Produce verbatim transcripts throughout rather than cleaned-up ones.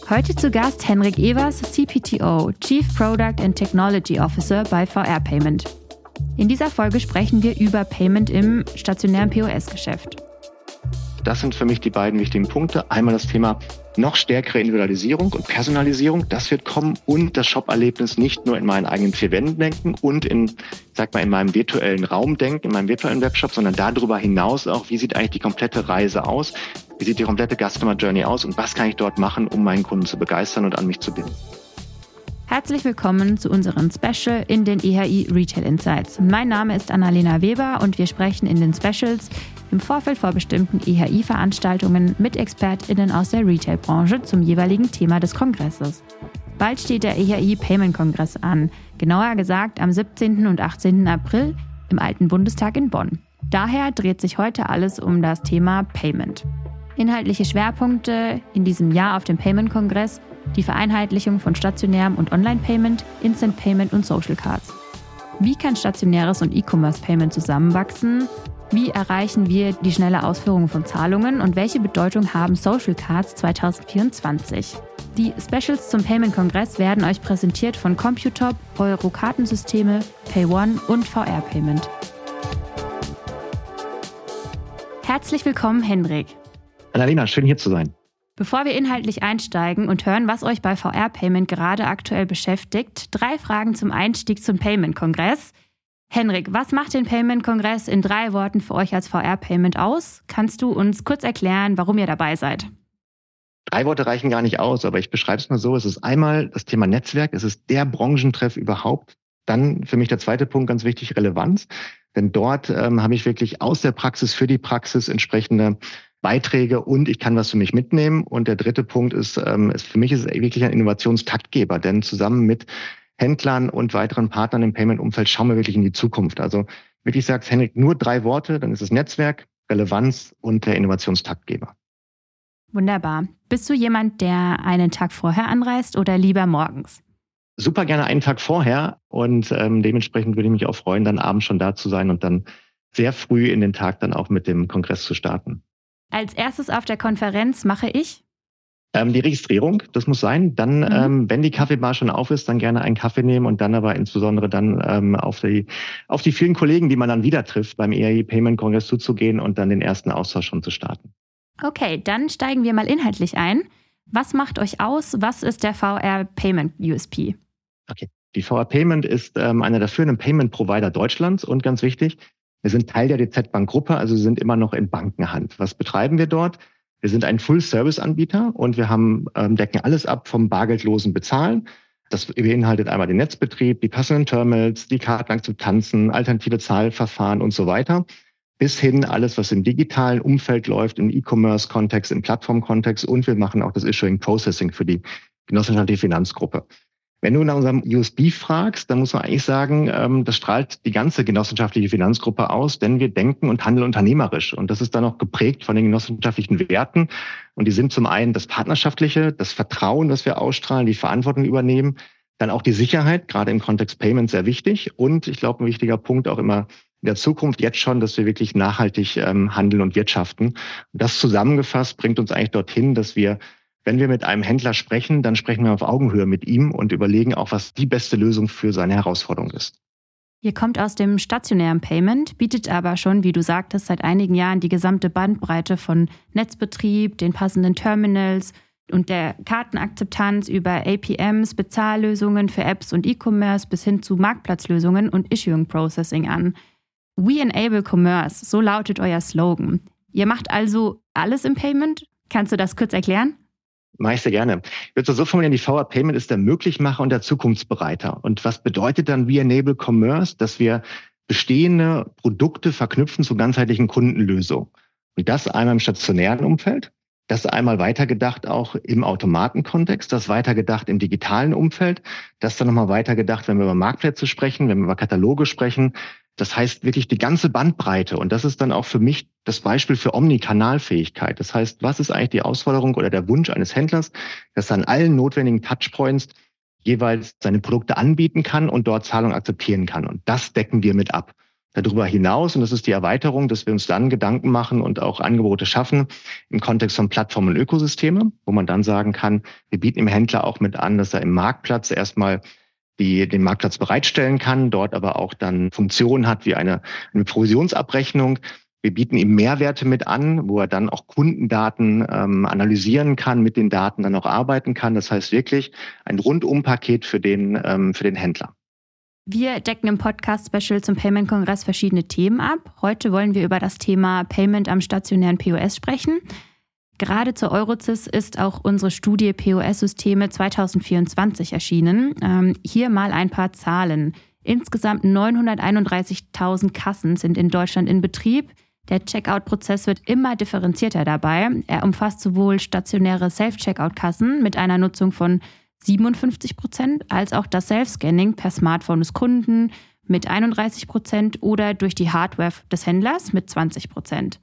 Heute zu Gast Henrik Evers, C P T O, Chief Product and Technology Officer bei V R Payment. In dieser Folge sprechen wir über Payment im stationären P O S-Geschäft. Das sind für mich die beiden wichtigen Punkte. Einmal das Thema noch stärkere Individualisierung und Personalisierung. Das wird kommen und das Shop-Erlebnis nicht nur in meinen eigenen vier Wänden denken und in, sag mal, in meinem virtuellen Raum denken, in meinem virtuellen Webshop, sondern darüber hinaus auch, wie sieht eigentlich die komplette Reise aus? Wie sieht die komplette Customer Journey aus und was kann ich dort machen, um meinen Kunden zu begeistern und an mich zu binden? Herzlich willkommen zu unserem Special in den E H I Retail Insights. Mein Name ist Annalena Weber und wir sprechen in den Specials im Vorfeld vor bestimmten E H I-Veranstaltungen mit ExpertInnen aus der Retail-Branche zum jeweiligen Thema des Kongresses. Bald steht der E H I Payment Kongress an, genauer gesagt am siebzehnten und achtzehnten April im Alten Bundestag in Bonn. Daher dreht sich heute alles um das Thema Payment. Inhaltliche Schwerpunkte in diesem Jahr auf dem Payment-Kongress: die Vereinheitlichung von stationärem und Online-Payment, Instant Payment und Social Cards. Wie kann stationäres und E-Commerce-Payment zusammenwachsen? Wie erreichen wir die schnelle Ausführung von Zahlungen und welche Bedeutung haben Social Cards zwanzig vierundzwanzig? Die Specials zum Payment-Kongress werden euch präsentiert von Computop, Euro Kartensysteme, PayOne und V R Payment. Herzlich willkommen, Henrik. Annalena, schön hier zu sein. Bevor wir inhaltlich einsteigen und hören, was euch bei V R Payment gerade aktuell beschäftigt, drei Fragen zum Einstieg zum Payment-Kongress. Henrik, was macht den Payment-Kongress in drei Worten für euch als V R Payment aus? Kannst du uns kurz erklären, warum ihr dabei seid? Drei Worte reichen gar nicht aus, aber ich beschreibe es mal so. Es ist einmal das Thema Netzwerk. Es ist der Branchentreff überhaupt. Dann für mich der zweite Punkt, ganz wichtig, Relevanz. Denn dort ähm, habe ich wirklich aus der Praxis für die Praxis entsprechende Beiträge und ich kann was für mich mitnehmen. Und der dritte Punkt ist, ähm, ist für mich ist es wirklich ein Innovationstaktgeber, denn zusammen mit Händlern und weiteren Partnern im Payment-Umfeld schauen wir wirklich in die Zukunft. Also wirklich sagst, Henrik, nur drei Worte, dann ist es Netzwerk, Relevanz und der Innovationstaktgeber. Wunderbar. Bist du jemand, der einen Tag vorher anreist oder lieber morgens? Super gerne einen Tag vorher und ähm, dementsprechend würde ich mich auch freuen, dann abends schon da zu sein und dann sehr früh in den Tag dann auch mit dem Kongress zu starten. Als erstes auf der Konferenz mache ich? Ähm, die Registrierung, das muss sein. Dann, mhm. ähm, wenn die Kaffeebar schon auf ist, dann gerne einen Kaffee nehmen und dann aber insbesondere dann ähm, auf die auf die vielen Kollegen, die man dann wieder trifft, beim E H I Payment Kongress zuzugehen und dann den ersten Austausch schon zu starten. Okay, dann steigen wir mal inhaltlich ein. Was macht euch aus? Was ist der V R Payment U S P? Okay, die V R Payment ist ähm, einer der führenden Payment-Provider Deutschlands und ganz wichtig, wir sind Teil der D Z Bank-Gruppe, also sind immer noch in Bankenhand. Was betreiben wir dort? Wir sind ein Full-Service-Anbieter und wir haben, ähm, decken alles ab vom bargeldlosen Bezahlen. Das beinhaltet einmal den Netzbetrieb, die passenden Terminals, die Kartenakzeptanzen, alternative Zahlverfahren und so weiter. Bis hin alles, was im digitalen Umfeld läuft, im E-Commerce-Kontext, im Plattform-Kontext und wir machen auch das Issuing-Processing für die genossenschaftliche Finanzgruppe. Wenn du nach unserem U S P fragst, dann muss man eigentlich sagen, das strahlt die ganze genossenschaftliche Finanzgruppe aus, denn wir denken und handeln unternehmerisch. Und das ist dann auch geprägt von den genossenschaftlichen Werten. Und die sind zum einen das Partnerschaftliche, das Vertrauen, das wir ausstrahlen, die Verantwortung übernehmen, dann auch die Sicherheit, gerade im Kontext Payment sehr wichtig. Und ich glaube, ein wichtiger Punkt auch immer in der Zukunft jetzt schon, dass wir wirklich nachhaltig ähm, handeln und wirtschaften. Und das zusammengefasst bringt uns eigentlich dorthin, dass wir, wenn wir mit einem Händler sprechen, dann sprechen wir auf Augenhöhe mit ihm und überlegen auch, was die beste Lösung für seine Herausforderung ist. Ihr kommt aus dem stationären Payment, bietet aber schon, wie du sagtest, seit einigen Jahren die gesamte Bandbreite von Netzbetrieb, den passenden Terminals und der Kartenakzeptanz über A P Ms, Bezahllösungen für Apps und E-Commerce bis hin zu Marktplatzlösungen und Issuing Processing an. We enable Commerce, so lautet euer Slogan. Ihr macht also alles im Payment? Kannst du das kurz erklären? Mache ich sehr gerne. Ich würde es so formulieren, die V R Payment ist der Möglichmacher und der Zukunftsbereiter. Und was bedeutet dann We enable Commerce? Dass wir bestehende Produkte verknüpfen zu ganzheitlichen Kundenlösungen. Und das einmal im stationären Umfeld, das einmal weitergedacht auch im Automatenkontext, das weitergedacht im digitalen Umfeld, das dann nochmal weitergedacht, wenn wir über Marktplätze sprechen, wenn wir über Kataloge sprechen. Das heißt wirklich die ganze Bandbreite. Und das ist dann auch für mich das Beispiel für Omnikanalfähigkeit. Das heißt, was ist eigentlich die Herausforderung oder der Wunsch eines Händlers, dass er an allen notwendigen Touchpoints jeweils seine Produkte anbieten kann und dort Zahlung akzeptieren kann. Und das decken wir mit ab. darüber hinaus, und das ist die Erweiterung, dass wir uns dann Gedanken machen und auch Angebote schaffen im Kontext von Plattformen und Ökosysteme, wo man dann sagen kann, wir bieten dem Händler auch mit an, dass er im Marktplatz erstmal die den Marktplatz bereitstellen kann, dort aber auch dann Funktionen hat wie eine, eine Provisionsabrechnung. Wir bieten ihm Mehrwerte mit an, wo er dann auch Kundendaten ähm, analysieren kann, mit den Daten dann auch arbeiten kann. Das heißt wirklich ein Rundumpaket für den, ähm, für den Händler. Wir decken im Podcast-Special zum Payment-Kongress verschiedene Themen ab. Heute wollen wir über das Thema Payment am stationären P O S sprechen. Gerade zur Eurozis ist auch unsere Studie P O S-Systeme zwanzig vierundzwanzig erschienen. Ähm, hier mal ein paar Zahlen. Insgesamt neunhunderteinunddreißigtausend Kassen sind in Deutschland in Betrieb. Der Checkout-Prozess wird immer differenzierter dabei. Er umfasst sowohl stationäre Self-Checkout-Kassen mit einer Nutzung von siebenundfünfzig Prozent als auch das Self-Scanning per Smartphone des Kunden mit einunddreißig Prozent oder durch die Hardware des Händlers mit zwanzig Prozent.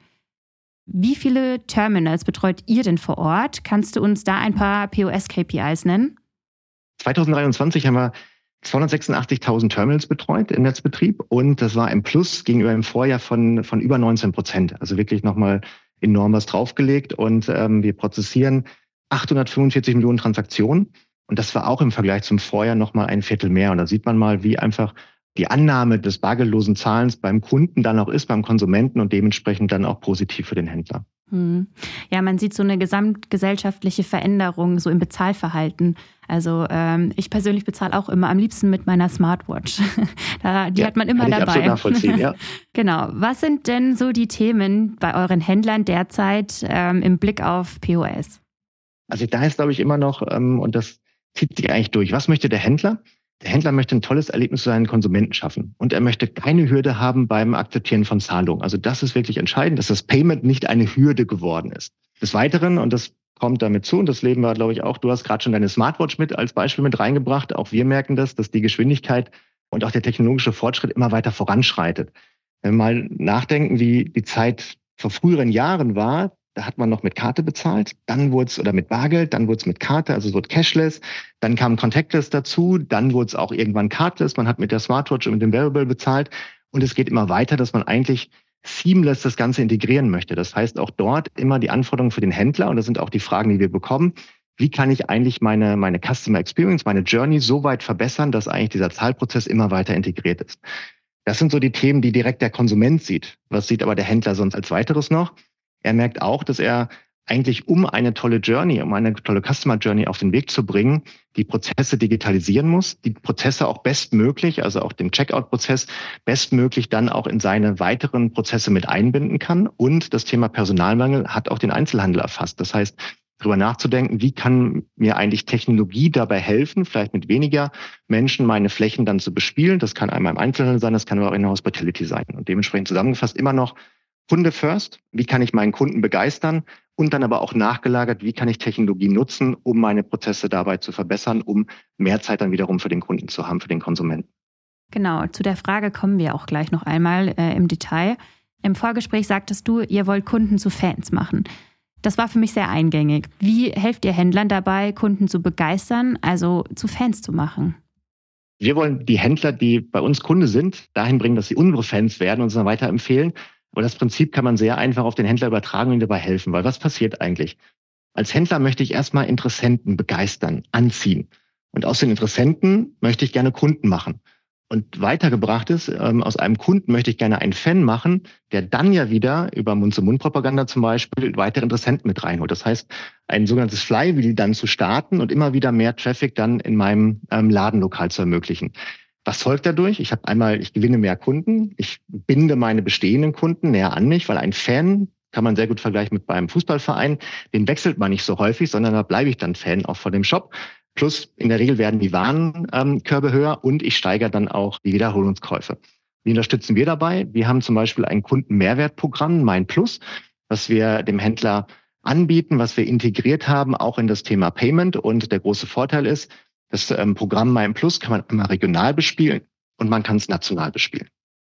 Wie viele Terminals betreut ihr denn vor Ort? Kannst du uns da ein paar P O S-K P Is nennen? zwanzig dreiundzwanzig haben wir zweihundertsechsundachtzigtausend Terminals betreut im Netzbetrieb und das war ein Plus gegenüber dem Vorjahr von, von über neunzehn Prozent. Also wirklich nochmal enorm was draufgelegt und ähm, wir prozessieren achthundertfünfundvierzig Millionen Transaktionen und das war auch im Vergleich zum Vorjahr nochmal ein Viertel mehr. Und da sieht man mal, wie einfach die Annahme des bargeldlosen Zahlens beim Kunden dann auch ist, beim Konsumenten und dementsprechend dann auch positiv für den Händler. Hm. Ja, man sieht so eine gesamtgesellschaftliche Veränderung so im Bezahlverhalten. Also ähm, ich persönlich bezahle auch immer am liebsten mit meiner Smartwatch. da, die ja, hat man immer kann ich dabei. Absolut nachvollziehen, ja. Genau. Was sind denn so die Themen bei euren Händlern derzeit ähm, im Blick auf P O S? Also da ist, glaube ich, immer noch, ähm, und das zieht sich eigentlich durch, was möchte der Händler? Der Händler möchte ein tolles Erlebnis für seinen Konsumenten schaffen. Und er möchte keine Hürde haben beim Akzeptieren von Zahlungen. Also das ist wirklich entscheidend, dass das Payment nicht eine Hürde geworden ist. Des Weiteren, und das kommt damit zu, und das leben wir, glaube ich, auch, du hast gerade schon deine Smartwatch mit als Beispiel mit reingebracht. Auch wir merken das, dass die Geschwindigkeit und auch der technologische Fortschritt immer weiter voranschreitet. Wenn wir mal nachdenken, wie die Zeit vor früheren Jahren war, da hat man noch mit Karte bezahlt, dann wurde es, oder mit Bargeld, dann wurde es mit Karte, also es wurde cashless, dann kam Contactless dazu, dann wurde es auch irgendwann cardless, man hat mit der Smartwatch und mit dem Wearable bezahlt und es geht immer weiter, dass man eigentlich seamless das Ganze integrieren möchte. Das heißt auch dort immer die Anforderungen für den Händler und das sind auch die Fragen, die wir bekommen. Wie kann ich eigentlich meine, meine Customer Experience, meine Journey so weit verbessern, dass eigentlich dieser Zahlprozess immer weiter integriert ist? Das sind so die Themen, die direkt der Konsument sieht. Was sieht aber der Händler sonst als weiteres noch? Er merkt auch, dass er eigentlich, um eine tolle Journey, um eine tolle Customer Journey auf den Weg zu bringen, die Prozesse digitalisieren muss, die Prozesse auch bestmöglich, also auch den Checkout-Prozess bestmöglich dann auch in seine weiteren Prozesse mit einbinden kann. Und das Thema Personalmangel hat auch den Einzelhandel erfasst. Das heißt, darüber nachzudenken, wie kann mir eigentlich Technologie dabei helfen, vielleicht mit weniger Menschen meine Flächen dann zu bespielen. Das kann einmal im Einzelhandel sein, das kann aber auch in der Hospitality sein. Und dementsprechend zusammengefasst immer noch Kunde first, wie kann ich meinen Kunden begeistern und dann aber auch nachgelagert, wie kann ich Technologie nutzen, um meine Prozesse dabei zu verbessern, um mehr Zeit dann wiederum für den Kunden zu haben, für den Konsumenten. Genau, zu der Frage kommen wir auch gleich noch einmal äh, im Detail. Im Vorgespräch sagtest du, ihr wollt Kunden zu Fans machen. Das war für mich sehr eingängig. Wie helft ihr Händlern dabei, Kunden zu begeistern, also zu Fans zu machen? Wir wollen die Händler, die bei uns Kunde sind, dahin bringen, dass sie unsere Fans werden und uns dann weiterempfehlen. Und das Prinzip kann man sehr einfach auf den Händler übertragen und ihm dabei helfen. Weil was passiert eigentlich? Als Händler möchte ich erstmal Interessenten begeistern, anziehen. Und aus den Interessenten möchte ich gerne Kunden machen. Und weitergebracht ist, ähm, aus einem Kunden möchte ich gerne einen Fan machen, der dann ja wieder über Mund-zu-Mund-Propaganda zum Beispiel weitere Interessenten mit reinholt. Das heißt, ein sogenanntes Flywheel dann zu starten und immer wieder mehr Traffic dann in meinem ähm, Ladenlokal zu ermöglichen. Was folgt dadurch? Ich habe einmal, ich gewinne mehr Kunden, ich binde meine bestehenden Kunden näher an mich, weil ein Fan kann man sehr gut vergleichen mit beim Fußballverein, den wechselt man nicht so häufig, sondern da bleibe ich dann Fan auch von dem Shop. Plus in der Regel werden die Warenkörbe höher und ich steigere dann auch die Wiederholungskäufe. Wie unterstützen wir dabei? Wir haben zum Beispiel ein Kundenmehrwertprogramm, Mein Plus, was wir dem Händler anbieten, was wir integriert haben, auch in das Thema Payment. Und der große Vorteil ist, das ähm, Programm Mein Plus kann man immer regional bespielen und man kann es national bespielen.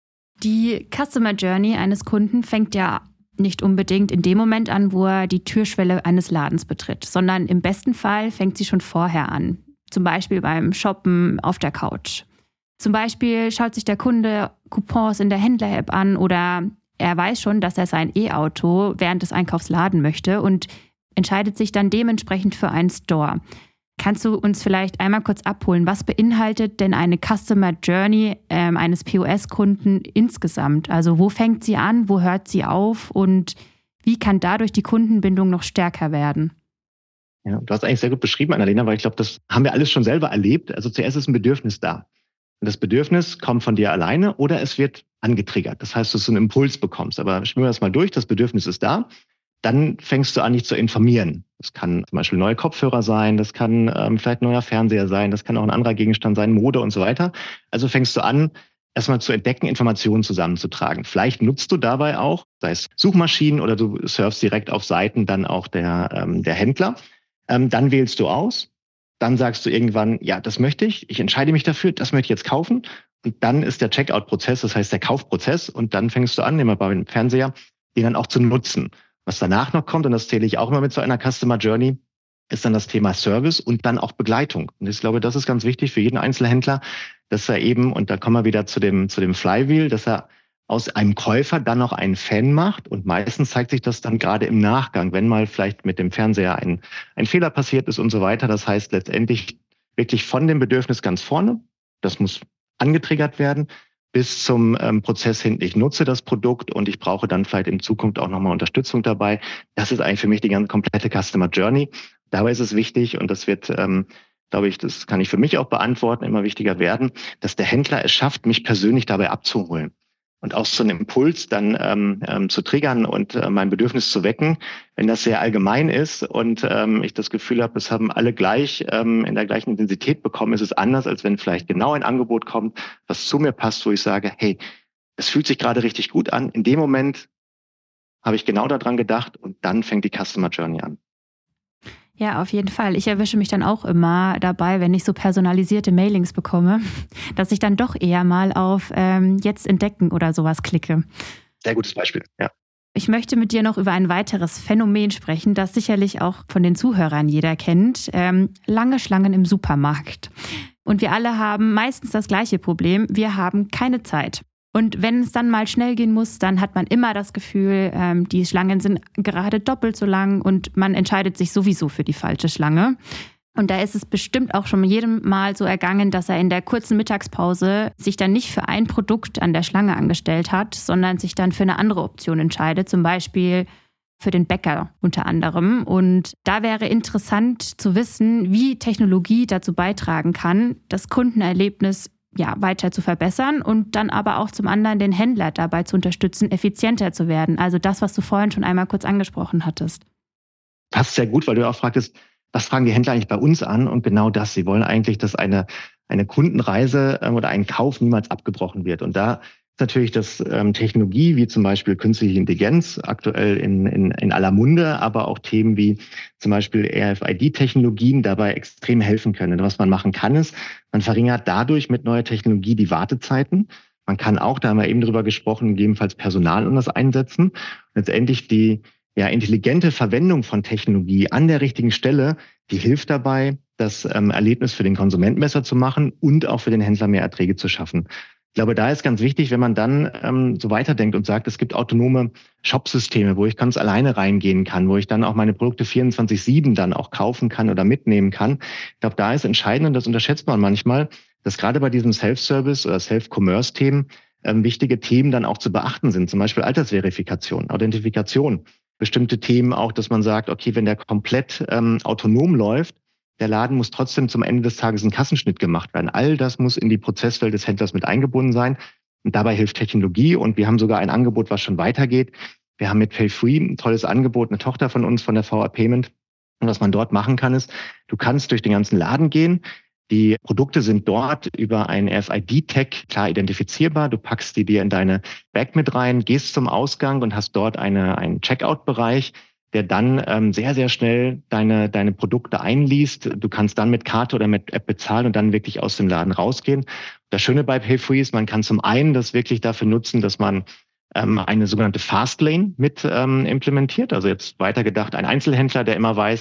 Die Customer Journey eines Kunden fängt ja nicht unbedingt in dem Moment an, wo er die Türschwelle eines Ladens betritt, sondern im besten Fall fängt sie schon vorher an. Zum Beispiel beim Shoppen auf der Couch. Zum Beispiel schaut sich der Kunde Coupons in der Händler-App an oder er weiß schon, dass er sein E-Auto während des Einkaufs laden möchte und entscheidet sich dann dementsprechend für einen Store. Kannst du uns vielleicht einmal kurz abholen, was beinhaltet denn eine Customer Journey ähm, eines P O S-Kunden insgesamt? Also wo fängt sie an, wo hört sie auf und wie kann dadurch die Kundenbindung noch stärker werden? Ja, du hast eigentlich sehr gut beschrieben, Annalena, weil ich glaube, das haben wir alles schon selber erlebt. Also zuerst ist ein Bedürfnis da. Und das Bedürfnis kommt von dir alleine oder es wird angetriggert. Das heißt, dass du einen Impuls bekommst. Aber spielen wir das mal durch, das Bedürfnis ist da. Dann fängst du an, dich zu informieren. Das kann zum Beispiel neue Kopfhörer sein, das kann ähm, vielleicht ein neuer Fernseher sein, das kann auch ein anderer Gegenstand sein, Mode und so weiter. Also fängst du an, erstmal zu entdecken, Informationen zusammenzutragen. Vielleicht nutzt du dabei auch, sei es Suchmaschinen oder du surfst direkt auf Seiten dann auch der, ähm, der Händler. Ähm, dann wählst du aus. Dann sagst du irgendwann, ja, das möchte ich, ich entscheide mich dafür, das möchte ich jetzt kaufen. Und dann ist der Checkout-Prozess, das heißt der Kaufprozess. Und dann fängst du an, nehmen wir bei dem Fernseher, den dann auch zu nutzen. Was danach noch kommt, und das zähle ich auch immer mit so einer Customer Journey, ist dann das Thema Service und dann auch Begleitung. Und ich glaube, das ist ganz wichtig für jeden Einzelhändler, dass er eben, und da kommen wir wieder zu dem, zu dem Flywheel, dass er aus einem Käufer dann noch einen Fan macht. Und meistens zeigt sich das dann gerade im Nachgang, wenn mal vielleicht mit dem Fernseher ein, ein Fehler passiert ist und so weiter. Das heißt letztendlich wirklich von dem Bedürfnis ganz vorne, das muss angetriggert werden, bis zum ähm, Prozess hin, ich nutze das Produkt und ich brauche dann vielleicht in Zukunft auch nochmal Unterstützung dabei. Das ist eigentlich für mich die ganze komplette Customer Journey. Dabei ist es wichtig, und das wird, ähm, glaube ich, das kann ich für mich auch beantworten, immer wichtiger werden, dass der Händler es schafft, mich persönlich dabei abzuholen. Und auch so einen Impuls dann ähm, ähm, zu triggern und äh, mein Bedürfnis zu wecken, wenn das sehr allgemein ist und ähm, ich das Gefühl habe, es haben alle gleich ähm, in der gleichen Intensität bekommen, ist es anders, als wenn vielleicht genau ein Angebot kommt, was zu mir passt, wo ich sage, hey, es fühlt sich gerade richtig gut an. In dem Moment habe ich genau daran gedacht und dann fängt die Customer Journey an. Ja, auf jeden Fall. Ich erwische mich dann auch immer dabei, wenn ich so personalisierte Mailings bekomme, dass ich dann doch eher mal auf ähm, Jetzt entdecken oder sowas klicke. Sehr gutes Beispiel, ja. Ich möchte mit dir noch über ein weiteres Phänomen sprechen, das sicherlich auch von den Zuhörern jeder kennt. Ähm, lange Schlangen im Supermarkt. Und wir alle haben meistens das gleiche Problem. Wir haben keine Zeit. Und wenn es dann mal schnell gehen muss, dann hat man immer das Gefühl, ähm, die Schlangen sind gerade doppelt so lang und man entscheidet sich sowieso für die falsche Schlange. Und da ist es bestimmt auch schon jedem Mal so ergangen, dass er in der kurzen Mittagspause sich dann nicht für ein Produkt an der Schlange angestellt hat, sondern sich dann für eine andere Option entscheidet, zum Beispiel für den Bäcker unter anderem. Und da wäre interessant zu wissen, wie Technologie dazu beitragen kann, das Kundenerlebnis ja, weiter zu verbessern und dann aber auch zum anderen den Händler dabei zu unterstützen, effizienter zu werden. Also das, was du vorhin schon einmal kurz angesprochen hattest. Passt sehr gut, weil du auch fragtest, was fragen die Händler eigentlich bei uns an? Und genau das, sie wollen eigentlich, dass eine, eine Kundenreise ähm, oder ein Kauf niemals abgebrochen wird. Und da ist natürlich das ähm, Technologie, wie zum Beispiel künstliche Intelligenz, aktuell in, in, in aller Munde, aber auch Themen wie zum Beispiel R F I D-Technologien dabei extrem helfen können. Und was man machen kann, ist, man verringert dadurch mit neuer Technologie die Wartezeiten. Man kann auch, da haben wir eben drüber gesprochen, gegebenenfalls Personal um das einsetzen. Letztendlich die ja, intelligente Verwendung von Technologie an der richtigen Stelle, die hilft dabei, das ähm, Erlebnis für den Konsumenten besser zu machen und auch für den Händler mehr Erträge zu schaffen. Ich glaube, da ist ganz wichtig, wenn man dann ähm, so weiterdenkt und sagt, es gibt autonome Shopsysteme, wo ich ganz alleine reingehen kann, wo ich dann auch meine Produkte vierundzwanzig sieben dann auch kaufen kann oder mitnehmen kann. Ich glaube, da ist entscheidend, und das unterschätzt man manchmal, dass gerade bei diesem Self-Service oder Self-Commerce-Themen ähm, wichtige Themen dann auch zu beachten sind, zum Beispiel Altersverifikation, Authentifikation. Bestimmte Themen auch, dass man sagt, okay, wenn der komplett ähm, autonom läuft, der Laden muss trotzdem zum Ende des Tages ein Kassenschnitt gemacht werden. All das muss in die Prozesswelt des Händlers mit eingebunden sein. Und dabei hilft Technologie. Und wir haben sogar ein Angebot, was schon weitergeht. Wir haben mit PayFree ein tolles Angebot, eine Tochter von uns, von der V A Payment. Und was man dort machen kann, ist, du kannst durch den ganzen Laden gehen. Die Produkte sind dort über ein R F I D-Tag klar identifizierbar. Du packst die dir in deine Bag mit rein, gehst zum Ausgang und hast dort eine, einen Checkout-Bereich, der dann ähm, sehr, sehr schnell deine, deine Produkte einliest. Du kannst dann mit Karte oder mit App bezahlen und dann wirklich aus dem Laden rausgehen. Das Schöne bei PayFree ist, man kann zum einen das wirklich dafür nutzen, dass man ähm, eine sogenannte Fastlane mit ähm, implementiert. Also jetzt weitergedacht, ein Einzelhändler, der immer weiß,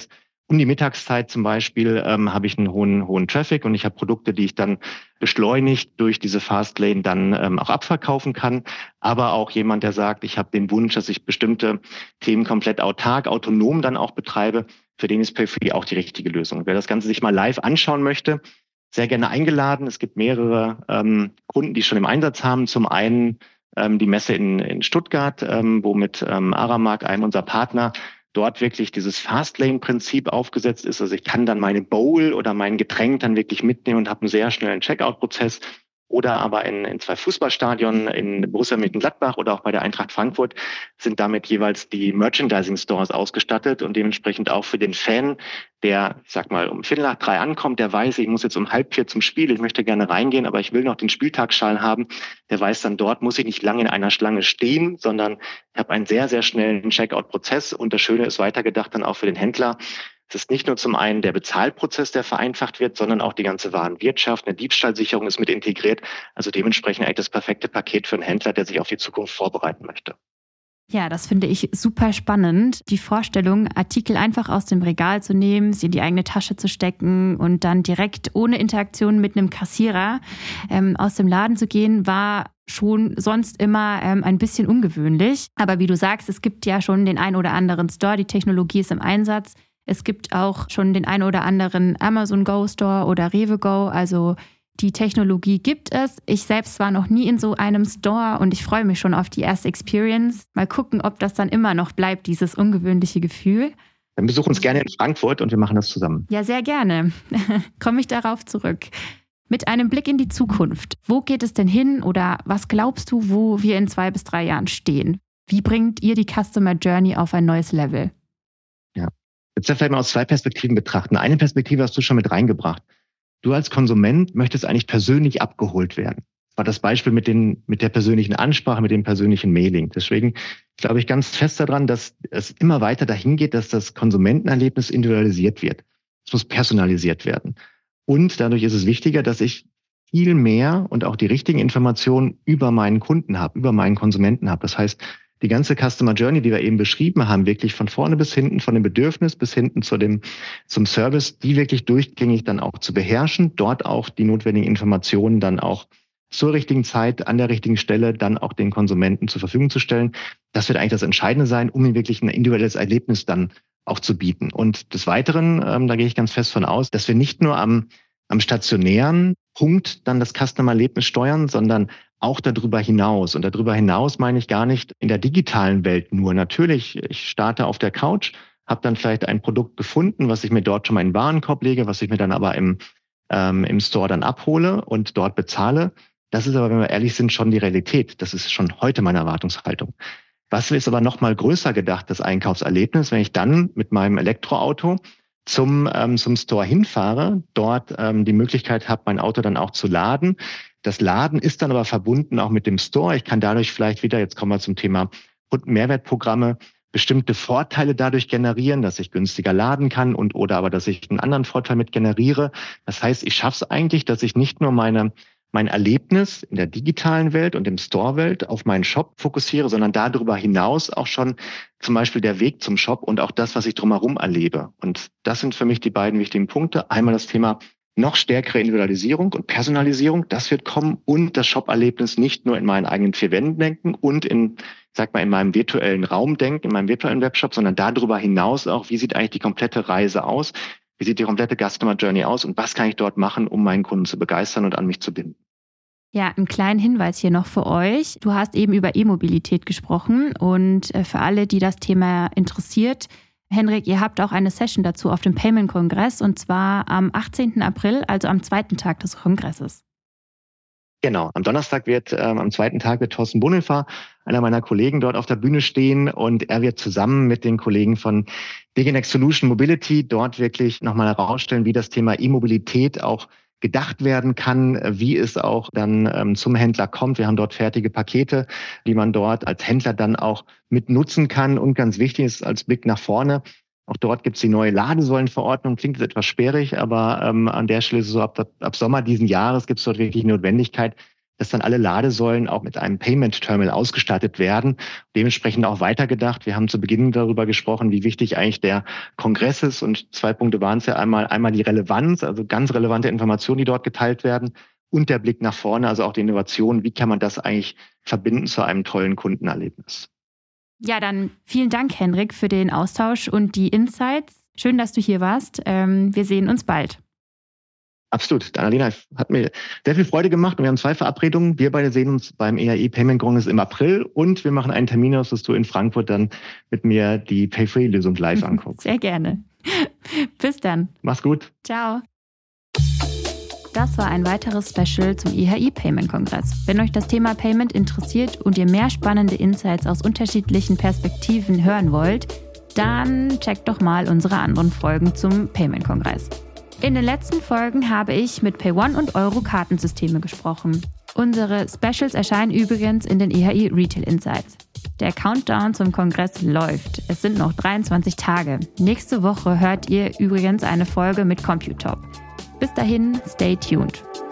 Um die Mittagszeit zum Beispiel ähm, habe ich einen hohen, hohen Traffic und ich habe Produkte, die ich dann beschleunigt durch diese Fastlane dann ähm, auch abverkaufen kann. Aber auch jemand, der sagt, ich habe den Wunsch, dass ich bestimmte Themen komplett autark, autonom dann auch betreibe, für den ist PayFree auch die richtige Lösung. Wer das Ganze sich mal live anschauen möchte, sehr gerne eingeladen. Es gibt mehrere ähm, Kunden, die schon im Einsatz haben. Zum einen ähm, die Messe in, in Stuttgart, ähm, wo mit ähm, Aramark, einem unserer Partner, dort wirklich dieses Fastlane-Prinzip aufgesetzt ist. Also ich kann dann meine Bowl oder mein Getränk dann wirklich mitnehmen und habe einen sehr schnellen Checkout-Prozess. Oder aber in, in zwei Fußballstadien, in Borussia Mönchengladbach oder auch bei der Eintracht Frankfurt, sind damit jeweils die Merchandising-Stores ausgestattet und dementsprechend auch für den Fan, der, ich sag mal, um Viertel nach drei ankommt, der weiß, ich muss jetzt um halb vier zum Spiel, ich möchte gerne reingehen, aber ich will noch den Spieltagsschal haben, der weiß dann, dort muss ich nicht lange in einer Schlange stehen, sondern ich habe einen sehr, sehr schnellen Checkout-Prozess und das Schöne ist weitergedacht dann auch für den Händler. Es ist nicht nur zum einen der Bezahlprozess, der vereinfacht wird, sondern auch die ganze Warenwirtschaft. Eine Diebstahlsicherung ist mit integriert. Also dementsprechend eigentlich das perfekte Paket für einen Händler, der sich auf die Zukunft vorbereiten möchte. Ja, das finde ich super spannend. Die Vorstellung, Artikel einfach aus dem Regal zu nehmen, sie in die eigene Tasche zu stecken und dann direkt ohne Interaktion mit einem Kassierer ähm, aus dem Laden zu gehen, war schon sonst immer ähm, ein bisschen ungewöhnlich. Aber wie du sagst, es gibt ja schon den ein oder anderen Store, die Technologie ist im Einsatz. Es gibt auch schon den ein oder anderen Amazon Go Store oder Rewe Go, also die Technologie gibt es. Ich selbst war noch nie in so einem Store und ich freue mich schon auf die erste Experience. Mal gucken, ob das dann immer noch bleibt, dieses ungewöhnliche Gefühl. Dann besuch uns gerne in Frankfurt und wir machen das zusammen. Ja, sehr gerne. Komme ich darauf zurück. Mit einem Blick in die Zukunft. Wo geht es denn hin oder was glaubst du, wo wir in zwei bis drei Jahren stehen? Wie bringt ihr die Customer Journey auf ein neues Level? Ja. Jetzt vielleicht mal aus zwei Perspektiven betrachten. Eine Perspektive hast du schon mit reingebracht. Du als Konsument möchtest eigentlich persönlich abgeholt werden. Das war das Beispiel mit den, mit der persönlichen Ansprache, mit dem persönlichen Mailing. Deswegen glaube ich ganz fest daran, dass es immer weiter dahin geht, dass das Konsumentenerlebnis individualisiert wird. Es muss personalisiert werden. Und dadurch ist es wichtiger, dass ich viel mehr und auch die richtigen Informationen über meinen Kunden habe, über meinen Konsumenten habe. Das heißt, die ganze Customer Journey, die wir eben beschrieben haben, wirklich von vorne bis hinten, von dem Bedürfnis bis hinten zu dem, zum Service, die wirklich durchgängig dann auch zu beherrschen, dort auch die notwendigen Informationen dann auch zur richtigen Zeit, an der richtigen Stelle dann auch den Konsumenten zur Verfügung zu stellen. Das wird eigentlich das Entscheidende sein, um ihm wirklich ein individuelles Erlebnis dann auch zu bieten. Und des Weiteren, ähm, da gehe ich ganz fest von aus, dass wir nicht nur am, am stationären Punkt dann das Customer-Erlebnis steuern, sondern auch darüber hinaus. Und darüber hinaus meine ich gar nicht in der digitalen Welt nur. Natürlich, ich starte auf der Couch, habe dann vielleicht ein Produkt gefunden, was ich mir dort schon mal in den Warenkorb lege, was ich mir dann aber im, ähm, im Store dann abhole und dort bezahle. Das ist aber, wenn wir ehrlich sind, schon die Realität. Das ist schon heute meine Erwartungshaltung. Was ist aber noch mal größer gedacht, das Einkaufserlebnis, wenn ich dann mit meinem Elektroauto zum, ähm, zum Store hinfahre, dort ähm, die Möglichkeit habe, mein Auto dann auch zu laden. Das Laden ist dann aber verbunden auch mit dem Store. Ich kann dadurch vielleicht wieder, jetzt kommen wir zum Thema Kundenmehrwertprogramme, bestimmte Vorteile dadurch generieren, dass ich günstiger laden kann und oder aber, dass ich einen anderen Vorteil mit generiere. Das heißt, ich schaffe es eigentlich, dass ich nicht nur meine mein Erlebnis in der digitalen Welt und im Store-Welt auf meinen Shop fokussiere, sondern darüber hinaus auch schon zum Beispiel der Weg zum Shop und auch das, was ich drumherum erlebe. Und das sind für mich die beiden wichtigen Punkte. Einmal das Thema noch stärkere Individualisierung und Personalisierung, das wird kommen und das Shop-Erlebnis nicht nur in meinen eigenen vier Wänden denken und in, sag mal, in meinem virtuellen Raum denken, in meinem virtuellen Webshop, sondern darüber hinaus auch, wie sieht eigentlich die komplette Reise aus? Wie sieht die komplette Customer Journey aus und was kann ich dort machen, um meinen Kunden zu begeistern und an mich zu binden? Ja, einen kleinen Hinweis hier noch für euch. Du hast eben über E-Mobilität gesprochen und für alle, die das Thema interessiert, Henrik, ihr habt auch eine Session dazu auf dem Payment-Kongress und zwar am achtzehnten April, also am zweiten Tag des Kongresses. Genau, am Donnerstag wird, ähm, am zweiten Tag wird Thorsten Bonhoeffer, einer meiner Kollegen, dort auf der Bühne stehen und er wird zusammen mit den Kollegen von DigiNext Solution Mobility dort wirklich nochmal herausstellen, wie das Thema E-Mobilität auch gedacht werden kann, wie es auch dann ähm, zum Händler kommt. Wir haben dort fertige Pakete, die man dort als Händler dann auch mit nutzen kann und ganz wichtig ist als Blick nach vorne. Auch dort gibt es die neue Ladesäulenverordnung. Klingt jetzt etwas sperrig, aber ähm, an der Stelle ist es so, ab, ab Sommer diesen Jahres gibt es dort wirklich die Notwendigkeit, dass dann alle Ladesäulen auch mit einem Payment Terminal ausgestattet werden. Dementsprechend auch weitergedacht. Wir haben zu Beginn darüber gesprochen, wie wichtig eigentlich der Kongress ist. Und zwei Punkte waren es ja einmal, einmal die Relevanz, also ganz relevante Informationen, die dort geteilt werden, und der Blick nach vorne, also auch die Innovation. Wie kann man das eigentlich verbinden zu einem tollen Kundenerlebnis? Ja, dann vielen Dank, Henrik, für den Austausch und die Insights. Schön, dass du hier warst. Ähm, wir sehen uns bald. Absolut. Annalena, hat mir sehr viel Freude gemacht und wir haben zwei Verabredungen. Wir beide sehen uns beim E H I Payment Congress im April und wir machen einen Termin aus, dass du in Frankfurt dann mit mir die Pay-Free-Lösung live anguckst. Sehr gerne. Bis dann. Mach's gut. Ciao. Das war ein weiteres Special zum E H I Payment Kongress. Wenn euch das Thema Payment interessiert und ihr mehr spannende Insights aus unterschiedlichen Perspektiven hören wollt, dann checkt doch mal unsere anderen Folgen zum Payment Kongress. In den letzten Folgen habe ich mit PayOne und Euro Kartensysteme gesprochen. Unsere Specials erscheinen übrigens in den E H I Retail Insights. Der Countdown zum Kongress läuft. Es sind noch dreiundzwanzig Tage. Nächste Woche hört ihr übrigens eine Folge mit CompuTop. Bis dahin, stay tuned.